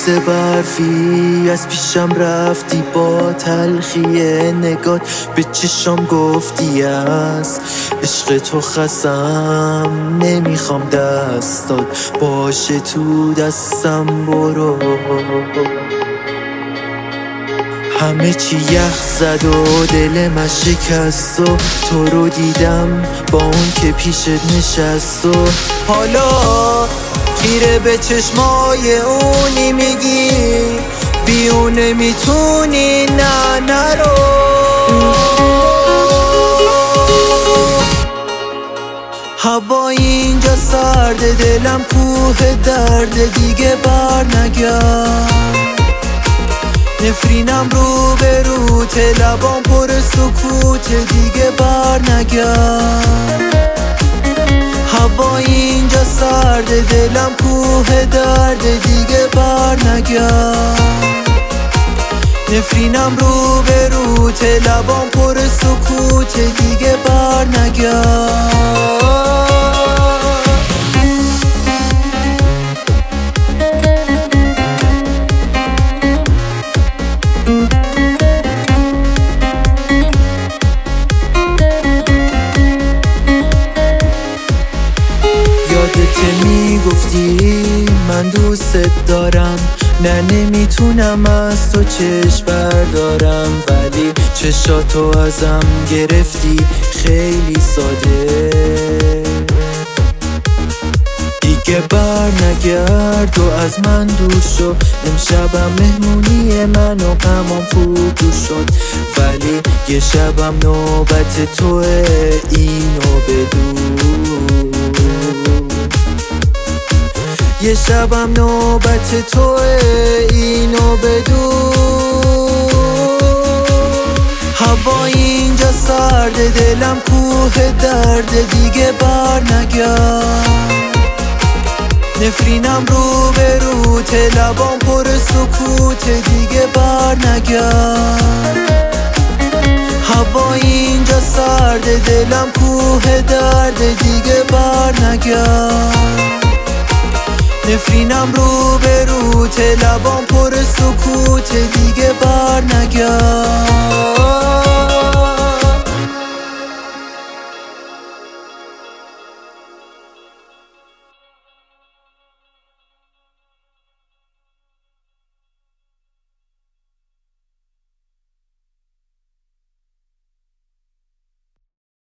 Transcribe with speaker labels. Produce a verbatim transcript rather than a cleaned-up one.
Speaker 1: روز برفی از پیشم رفتی، با تلخی نگات به چشم گفتی از عشق تو خستم، نمیخوام دستات باشه تو دستم. برو همه چی یخ زد و دل من شکست و تو رو دیدم با اون که پیشت نشست و حالا خیره به چشمای اونی میگی بی اون نمیتونی، نه نرو. هوا اینجا سرده، دلم کوه درد، دیگه بر نگرد. نفرینم رو به روت، لبام پر سکوت، دیگه بر نگرد. هوا اینجا سرده، دلم کوه درد، دیگه بر نگرد. نفرینم رو به روت، لبام پر سکوت، دیگه بر نگرد. یادت میگفتی من دوست دارم، نه نمیتونم از تو چشم بردارم، ولی چشاتو ازم گرفتی خیلی ساده. دیگه بر نگرد و از من دور شو، امشبم مهمونی من و غمام خوب دور شد، ولی یه شبم نوبت توه، اینو بدون. یه شبم نوبت توه، اینو بدون. هوا اینجا سرده، دلم کوه درد، دیگه بر نگرد. نفرینم رو به روت، لبام پر سکوت، دیگه بر نگرد. هوا اینجا سرده، دلم کوه درد، دیگه بر نگرد. نفرینم رو به روت، لبام پر سکوت، دیگه